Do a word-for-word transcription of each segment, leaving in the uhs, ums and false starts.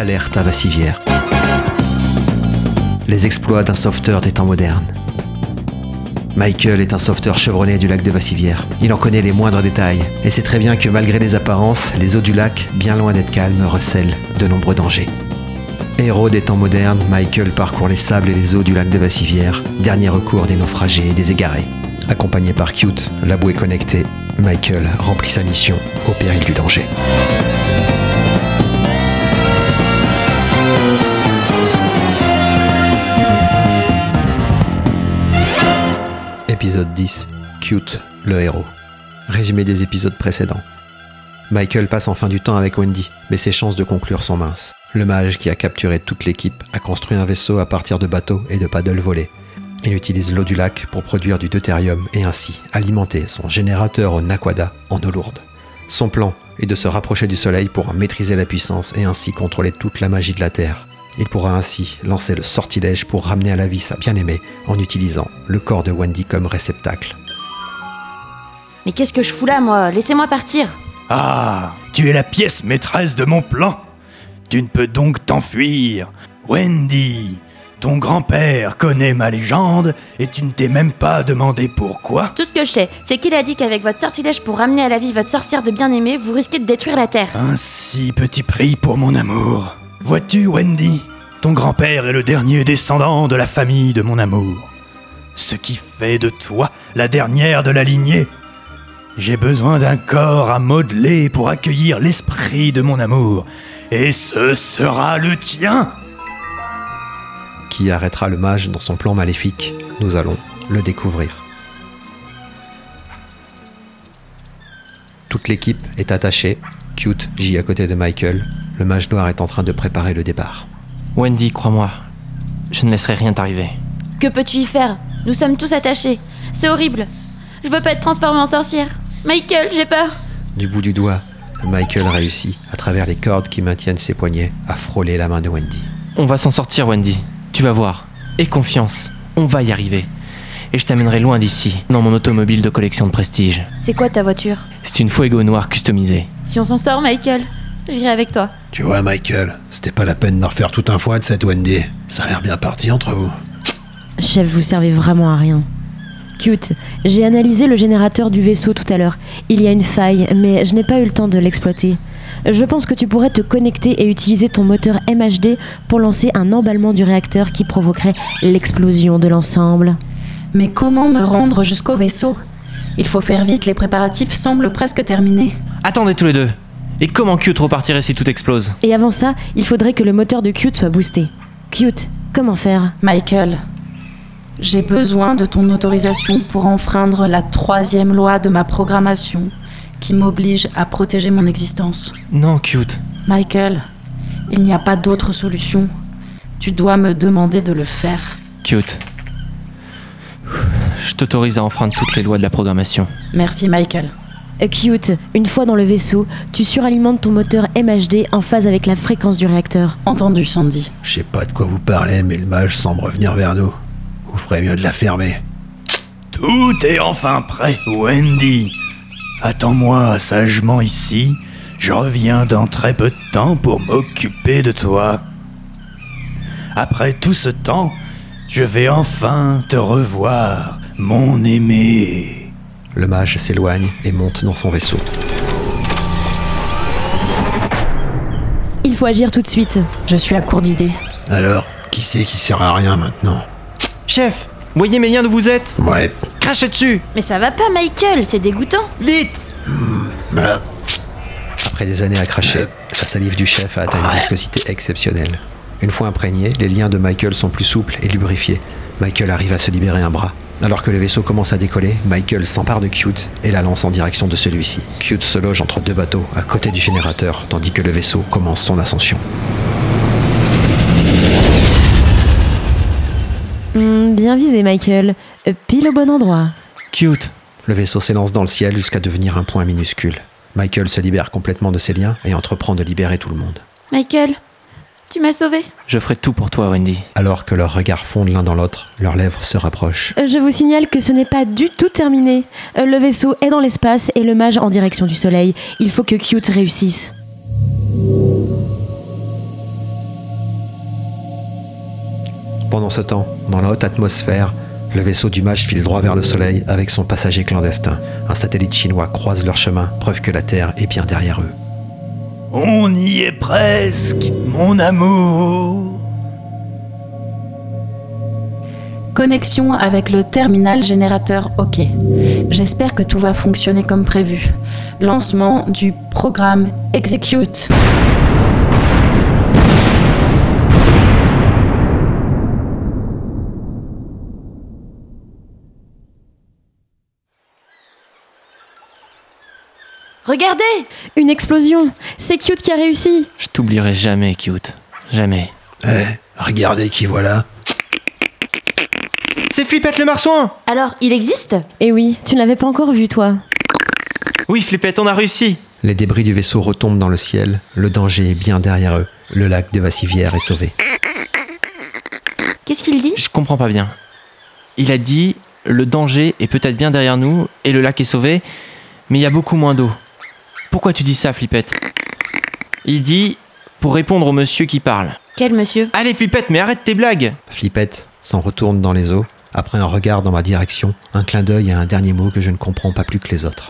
alerte à Vassivière. Les exploits d'un sauveteur des temps modernes. Michael est un sauveteur chevronné du lac de Vassivière. Il en connaît les moindres détails et sait très bien que malgré les apparences, les eaux du lac, bien loin d'être calmes, recèlent de nombreux dangers. Héros des temps modernes, Michael parcourt les sables et les eaux du lac de Vassivière, dernier recours des naufragés et des égarés. Accompagné par Cute, la bouée connectée, Michael remplit sa mission au péril du danger. Épisode dix. Cute, le héros. Résumé des épisodes précédents. Michael passe enfin du temps avec Wendy, mais ses chances de conclure sont minces. Le mage qui a capturé toute l'équipe a construit un vaisseau à partir de bateaux et de paddles volés. Il utilise l'eau du lac pour produire du deutérium et ainsi alimenter son générateur au Naquadah en eau lourde. Son plan est de se rapprocher du soleil pour en maîtriser la puissance et ainsi contrôler toute la magie de la Terre. Il pourra ainsi lancer le sortilège pour ramener à la vie sa bien-aimée en utilisant le corps de Wendy comme réceptacle. Mais qu'est-ce que je fous là, moi? Laissez-moi partir. Ah, tu es la pièce maîtresse de mon plan. Tu ne peux donc t'enfuir. Wendy, ton grand-père connaît ma légende et tu ne t'es même pas demandé pourquoi. Tout ce que je sais, c'est qu'il a dit qu'avec votre sortilège pour ramener à la vie votre sorcière de bien-aimée, vous risquez de détruire la Terre. Un si petit prix pour mon amour. Vois-tu, Wendy, ton grand-père est le dernier descendant de la famille de mon amour. Ce qui fait de toi la dernière de la lignée. J'ai besoin d'un corps à modeler pour accueillir l'esprit de mon amour. Et ce sera le tien. Qui arrêtera le mage dans son plan maléfique? Nous allons le découvrir. Toute l'équipe est attachée. Cute gît à côté de Michael. Le mage noir est en train de préparer le départ. Wendy, crois-moi, je ne laisserai rien t'arriver. Que peux-tu y faire? Nous sommes tous attachés. C'est horrible. Je veux pas être transformée en sorcière. Michael, j'ai peur. Du bout du doigt, Michael réussit, à travers les cordes qui maintiennent ses poignets, à frôler la main de Wendy. On va s'en sortir, Wendy. Tu vas voir. Aie confiance. On va y arriver. Et je t'amènerai loin d'ici, dans mon automobile de collection de prestige. C'est quoi ta voiture? C'est une Fuego noire customisée. Si on s'en sort, Michael, j'irai avec toi. Tu vois, Michael, c'était pas la peine d'en refaire tout un foie de cette Wendy. Ça a l'air bien parti entre vous. Chef, vous servez vraiment à rien. Cute, j'ai analysé le générateur du vaisseau tout à l'heure. Il y a une faille, mais je n'ai pas eu le temps de l'exploiter. Je pense que tu pourrais te connecter et utiliser ton moteur M H D pour lancer un emballement du réacteur qui provoquerait l'explosion de l'ensemble. Mais comment me rendre jusqu'au vaisseau? Il faut faire vite, les préparatifs semblent presque terminés. Attendez tous les deux. Et comment Cute repartirait si tout explose? Et avant ça, il faudrait que le moteur de Cute soit boosté. Cute, comment faire? Michael, j'ai besoin de ton autorisation pour enfreindre la troisième loi de ma programmation qui m'oblige à protéger mon existence. Non, Cute. Michael, il n'y a pas d'autre solution. Tu dois me demander de le faire. Cute. Je t'autorise à enfreindre toutes les lois de la programmation. Merci, Michael. Cute, une fois dans le vaisseau, tu suralimentes ton moteur M H D en phase avec la fréquence du réacteur. Entendu, Sandy. Je sais pas de quoi vous parlez, mais le mage semble revenir vers nous. Vous ferez mieux de la fermer. Tout est enfin prêt, Wendy. Attends-moi sagement ici. Je reviens dans très peu de temps pour m'occuper de toi. Après tout ce temps, je vais enfin te revoir, mon aimé. Le mage s'éloigne et monte dans son vaisseau. Il faut agir tout de suite. Je suis à court d'idées. Alors, qui c'est qui sert à rien maintenant? Chef, voyez mes liens d'où vous êtes? Ouais. Crachez dessus! Mais ça va pas, Michael, c'est dégoûtant. Vite! Mmh. Ah. Après des années à cracher, la salive du chef a atteint une viscosité exceptionnelle. Une fois imprégnés, les liens de Michael sont plus souples et lubrifiés. Michael arrive à se libérer un bras. Alors que le vaisseau commence à décoller, Michael s'empare de Cute et la lance en direction de celui-ci. Cute se loge entre deux bateaux, à côté du générateur, tandis que le vaisseau commence son ascension. Mmh, bien visé, Michael. Euh, pile au bon endroit. Cute. Le vaisseau s'élance dans le ciel jusqu'à devenir un point minuscule. Michael se libère complètement de ses liens et entreprend de libérer tout le monde. Michael, tu m'as sauvé. Je ferai tout pour toi, Wendy. Alors que leurs regards fondent l'un dans l'autre, leurs lèvres se rapprochent. Euh, je vous signale que ce n'est pas du tout terminé. Euh, le vaisseau est dans l'espace et le mage en direction du soleil. Il faut que Cute réussisse. Pendant ce temps, dans la haute atmosphère, le vaisseau du mage file droit vers le soleil avec son passager clandestin. Un satellite chinois croise leur chemin, preuve que la Terre est bien derrière eux. On y est presque, mon amour. Connexion avec le terminal générateur OK. J'espère que tout va fonctionner comme prévu. Lancement du programme Execute. Regardez! Une explosion! C'est Cute qui a réussi! Je t'oublierai jamais, Cute. Jamais. Eh, regardez qui voilà. C'est Flippette le marsouin! Alors, il existe? Eh oui, tu ne l'avais pas encore vu, toi. Oui, Flippette, on a réussi! Les débris du vaisseau retombent dans le ciel, le danger est bien derrière eux. Le lac de Vassivière est sauvé. Qu'est-ce qu'il dit? Je comprends pas bien. Il a dit, le danger est peut-être bien derrière nous, et le lac est sauvé, mais il y a beaucoup moins d'eau. Pourquoi tu dis ça, Flippette? Il dit, pour répondre au monsieur qui parle. Quel monsieur? Allez, Flippette, mais arrête tes blagues! Flippette s'en retourne dans les eaux, après un regard dans ma direction, un clin d'œil et un dernier mot que je ne comprends pas plus que les autres.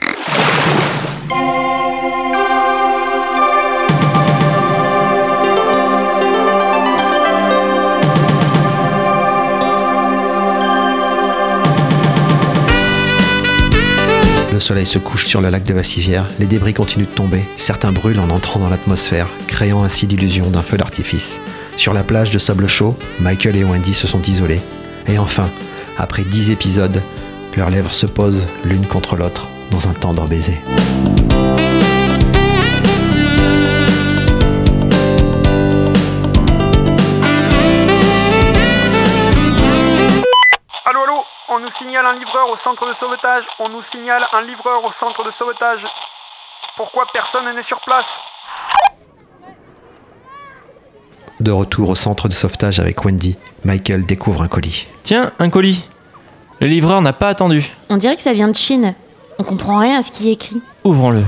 Le soleil se couche sur le lac de Vassivière, les débris continuent de tomber, certains brûlent en entrant dans l'atmosphère, créant ainsi l'illusion d'un feu d'artifice. Sur la plage de sable chaud, Michael et Wendy se sont isolés. Et enfin, après dix épisodes, leurs lèvres se posent l'une contre l'autre dans un tendre baiser. Allô, allô, on nous signale un livreur au centre de sauvetage. On nous signale un livreur au centre de sauvetage. Pourquoi personne n'est sur place? De retour au centre de sauvetage avec Wendy, Michael découvre un colis. Tiens, un colis. Le livreur n'a pas attendu. On dirait que ça vient de Chine. On comprend rien à ce qui est écrit. Ouvrons-le.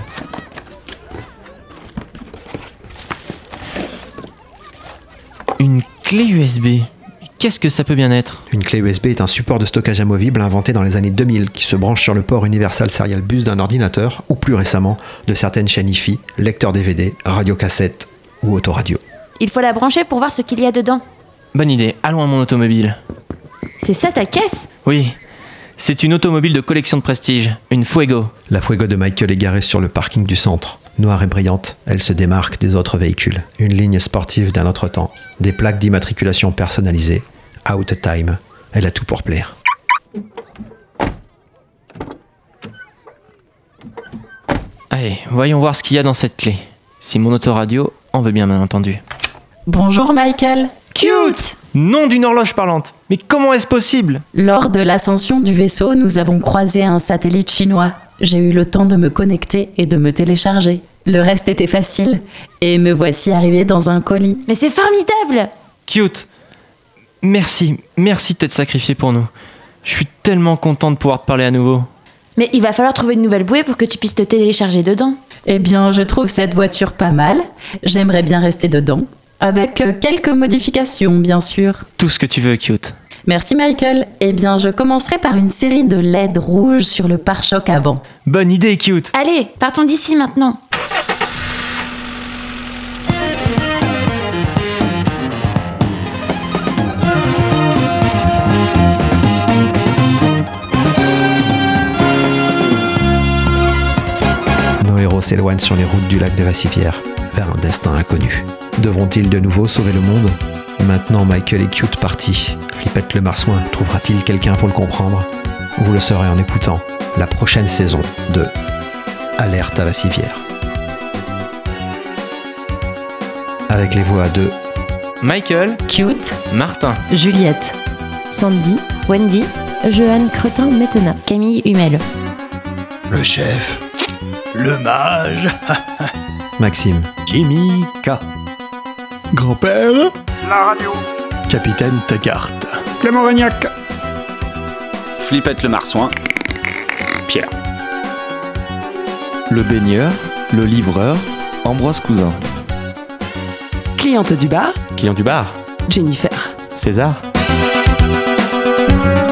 Une clé U S B. Qu'est-ce que ça peut bien être? Une clé U S B est un support de stockage amovible inventé dans les années deux mille qui se branche sur le port Universal Serial Bus d'un ordinateur ou plus récemment de certaines chaînes I F I, lecteurs D V D, radiocassette ou autoradio. Il faut la brancher pour voir ce qu'il y a dedans. Bonne idée, allons à mon automobile. C'est ça ta caisse? Oui, c'est une automobile de collection de prestige, une Fuego. La Fuego de Michael est garée sur le parking du centre. Noire et brillante, elle se démarque des autres véhicules. Une ligne sportive d'un autre temps, des plaques d'immatriculation personnalisées, out time, elle a tout pour plaire. Allez, voyons voir ce qu'il y a dans cette clé. Si mon autoradio en veut bien, bien entendu. Bonjour Michael. Cute! Nom d'une horloge parlante. Mais comment est-ce possible? Lors de l'ascension du vaisseau, nous avons croisé un satellite chinois. J'ai eu le temps de me connecter et de me télécharger. Le reste était facile, et me voici arrivé dans un colis. Mais c'est formidable! Cute! Merci, merci de t'être sacrifié pour nous. Je suis tellement content de pouvoir te parler à nouveau. Mais il va falloir trouver une nouvelle bouée pour que tu puisses te télécharger dedans. Eh bien, je trouve cette voiture pas mal. J'aimerais bien rester dedans. Avec euh, quelques modifications, bien sûr. Tout ce que tu veux, Cute. Merci Michael. Eh bien, je commencerai par une série de L E D rouges sur le pare-choc avant. Bonne idée, Cute! Allez, partons d'ici maintenant. Nos héros s'éloignent sur les routes du lac de Vassivière, vers un destin inconnu. Devront-ils de nouveau sauver le monde? Maintenant Michael est Cute parti. Flippette le marsouin trouvera-t-il quelqu'un pour le comprendre? Vous le saurez en écoutant la prochaine saison de Alerte à Vassivière. Avec les voix de Michael, Cute, Martin, Juliette, Sandy, Wendy, Johan Cretin-Metena. Camille Humel. Le chef. Le mage, Maxime, Jimmy K. Grand-père. La radio. Capitaine Taggart. Clément Régnac. Flippette le marsouin. Pierre. Le baigneur, le livreur, Ambroise Cousin. Cliente du bar, client du bar, Jennifer. César.